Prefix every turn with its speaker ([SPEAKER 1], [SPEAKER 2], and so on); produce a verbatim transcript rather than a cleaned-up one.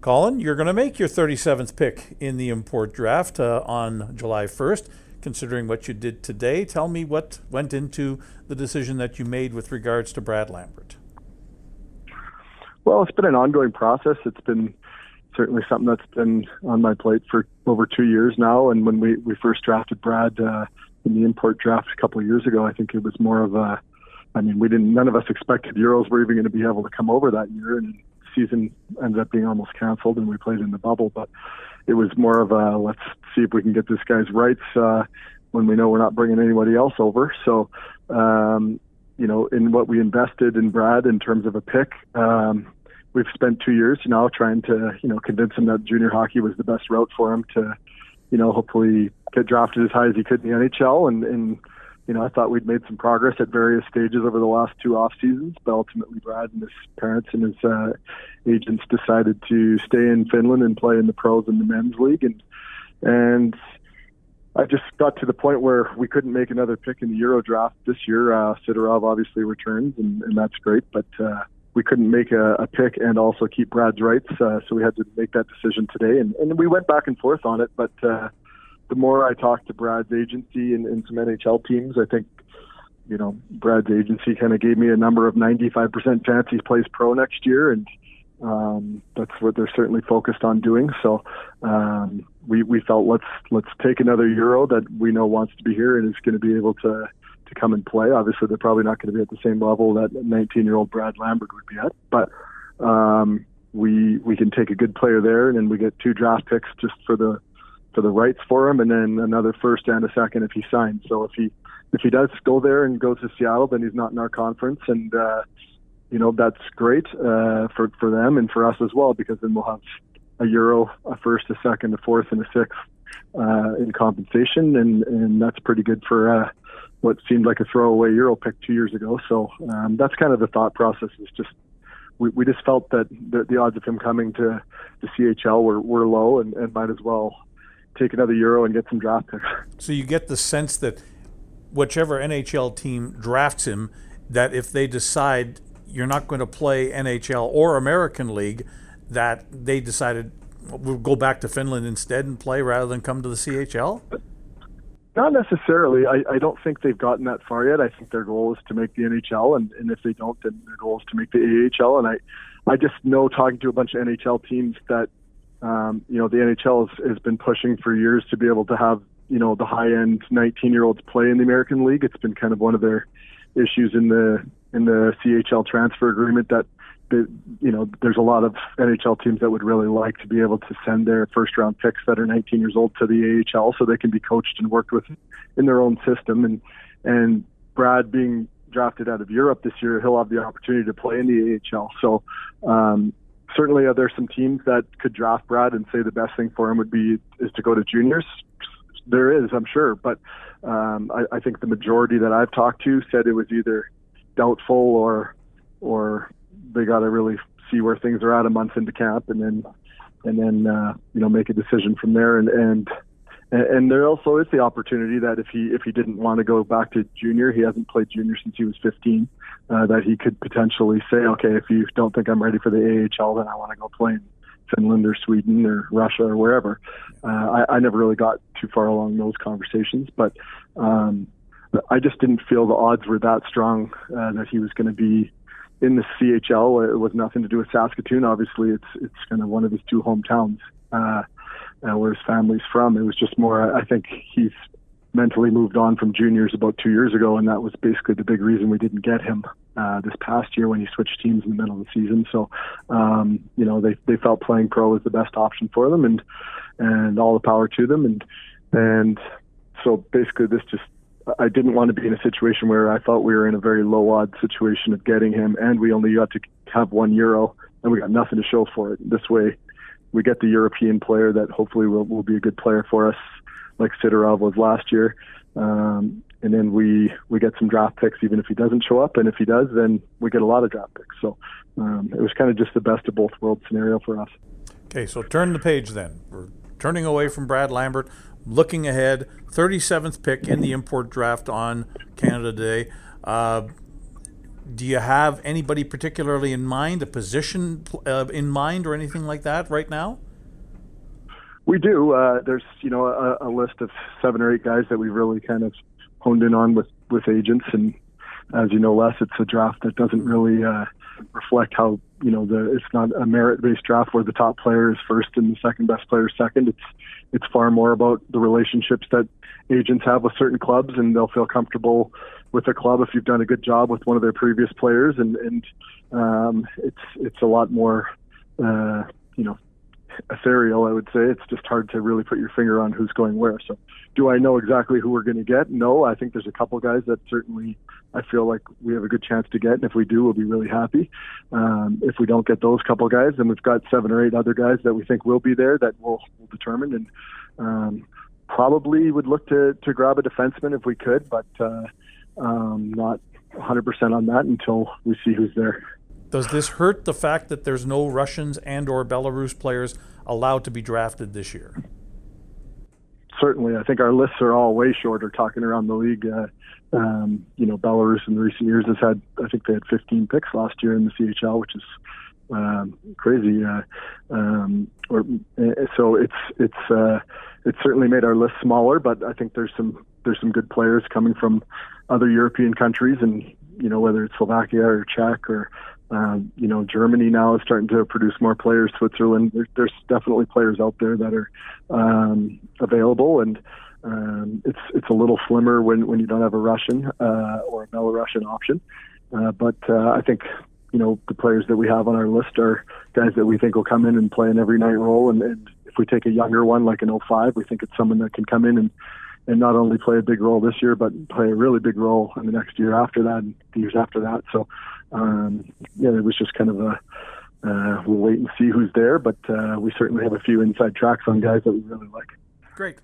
[SPEAKER 1] Colin, you're going to make your thirty-seventh pick in the import draft uh, on July first. Considering what you did today, tell me what went into the decision that you made with regards to Brad Lambert.
[SPEAKER 2] Well, it's been an ongoing process. It's been certainly something that's been on my plate for over two years now. And when we, we first drafted Brad uh, in the import draft a couple of years ago, I think it was more of a, I mean, we didn't, none of us expected Euros were even going to be able to come over that year. And the season ended up being almost canceled and we played in the bubble. But it was more of a, let's see if we can get this guy's rights uh, when we know we're not bringing anybody else over. So, um, you know, in what we invested in Brad in terms of a pick, um, we've spent two years now trying to, you know, convince him that junior hockey was the best route for him to, you know, hopefully get drafted as high as he could in the N H L. And, and you know, I thought we'd made some progress at various stages over the last two off seasons, but ultimately Brad and his parents and his uh, agents decided to stay in Finland and play in the pros in the men's league. And, and I just got to the point where we couldn't make another pick in the Euro draft this year. Uh, Sidorov obviously returns and, and that's great, but uh, we couldn't make a, a pick and also keep Brad's rights. Uh, so we had to make that decision today. And, and we went back and forth on it, but uh, the more I talked to Brad's agency and, and some N H L teams, I think, you know, Brad's agency kind of gave me a number of ninety-five percent chance he plays pro next year. And um, that's what they're certainly focused on doing. So um, we, we felt let's, let's take another Euro that we know wants to be here and is going to be able to, to come and play. Obviously, they're probably not going to be at the same level that nineteen-year-old Brad Lambert would be at, but um, we we can take a good player there, and then we get two draft picks just for the for the rights for him, and then another first and a second if he signs. So if he if he does go there and goes to Seattle, then he's not in our conference, and uh, you know that's great uh, for for them and for us as well, because then we'll have a Euro, a first, a second, a fourth, and a sixth uh, in compensation, and and that's pretty good for. Uh, what seemed like a throwaway Euro pick two years ago. So um, that's kind of the thought process. Is just we, we just felt that the, the odds of him coming to the C H L were, were low, and, and might as well take another Euro and get some draft picks.
[SPEAKER 1] So you get the sense that whichever N H L team drafts him, that if they decide you're not going to play N H L or American League, that they decided we'll go back to Finland instead and play rather than come to the C H L?
[SPEAKER 2] Not necessarily. I, I don't think they've gotten that far yet. I think their goal is to make the N H L, and, and if they don't, then their goal is to make the A H L. And I, I just know, talking to a bunch of N H L teams, that um, you know the N H L has, has been pushing for years to be able to have you know the high-end nineteen-year-olds play in the American League. It's been kind of one of their issues in the in the C H L transfer agreement that. The, you know, there's a lot of N H L teams that would really like to be able to send their first-round picks that are nineteen years old to the A H L so they can be coached and worked with in their own system. And and Brad being drafted out of Europe this year, he'll have the opportunity to play in the A H L. So um, certainly uh, there's some teams that could draft Brad and say the best thing for him would be is to go to juniors. There is, I'm sure, but um, I, I think the majority that I've talked to said it was either doubtful or or they got to really see where things are at a month into camp, and then and then uh, you know make a decision from there. And, and and there also is the opportunity that if he if he didn't want to go back to junior, he hasn't played junior since he was fifteen, uh, that he could potentially say, okay, if you don't think I'm ready for the A H L, then I want to go play in Finland or Sweden or Russia or wherever. Uh, I, I never really got too far along those conversations, but um, I just didn't feel the odds were that strong uh, that he was going to be in the C H L. It was nothing to do with Saskatoon. Obviously, it's it's kind of one of his two hometowns uh, uh, where his family's from. It was just more, I think he's mentally moved on from juniors about two years ago, and that was basically the big reason we didn't get him uh, this past year when he switched teams in the middle of the season. So, um, you know, they they felt playing pro was the best option for them, and and all the power to them. And and so basically this just, I didn't want to be in a situation where I thought we were in a very low odds situation of getting him, and we only got to have one Euro, and we got nothing to show for it. This way, we get the European player that hopefully will, will be a good player for us, like Sidorov was last year. Um, and then we, we get some draft picks, even if he doesn't show up. And if he does, then we get a lot of draft picks. So um, it was kind of just the best of both worlds scenario for us.
[SPEAKER 1] Okay, so turn the page then. We're turning away from Brad Lambert, looking ahead, thirty-seventh pick in the import draft on Canada Day. Uh, Do you have anybody particularly in mind, a position uh, in mind, or anything like that right now?
[SPEAKER 2] We do. Uh, there's, you know, a, a list of seven or eight guys that we've really kind of honed in on with, with agents. And as you know, Les, it's a draft that doesn't really uh, reflect how, you know, the it's not a merit-based draft where the top player is first and the second best player is second. It's it's far more about the relationships that agents have with certain clubs, and they'll feel comfortable with a club if you've done a good job with one of their previous players. And, and um, it's it's a lot more, uh, you know, ethereal, I would say. It's just hard to really put your finger on who's going where. So do I know exactly who we're going to get? No, I think there's a couple guys that certainly I feel like we have a good chance to get. And if we do, we'll be really happy. Um, if we don't get those couple guys, then we've got seven or eight other guys that we think will be there that we'll, we'll determine. And um, probably would look to, to grab a defenseman if we could, but uh, um, not one hundred percent on that until we see who's there.
[SPEAKER 1] Does this hurt the fact that there's no Russians and or Belarus players allowed to be drafted this year?
[SPEAKER 2] Certainly. I think our lists are all way shorter talking around the league. Uh, um, you know, Belarus in recent years has had, I think they had fifteen picks last year in the C H L, which is um, crazy. Uh, um, or, so it's it's uh, it's certainly made our list smaller, but I think there's some there's some good players coming from other European countries, and you know, whether it's Slovakia or Czech or Um, you know, Germany now is starting to produce more players. Switzerland, there, there's definitely players out there that are um, available, and um, it's it's a little slimmer when, when you don't have a Russian uh, or a Belarusian option. Uh, but uh, I think, you know, the players that we have on our list are guys that we think will come in and play an every night role. And, and if we take a younger one like an oh five, we think it's someone that can come in and and not only play a big role this year, but play a really big role in the next year after that and the years after that. So, um, yeah, it was just kind of a, uh, we'll wait and see who's there, but uh, we certainly have a few inside tracks on guys that we really like.
[SPEAKER 1] Great.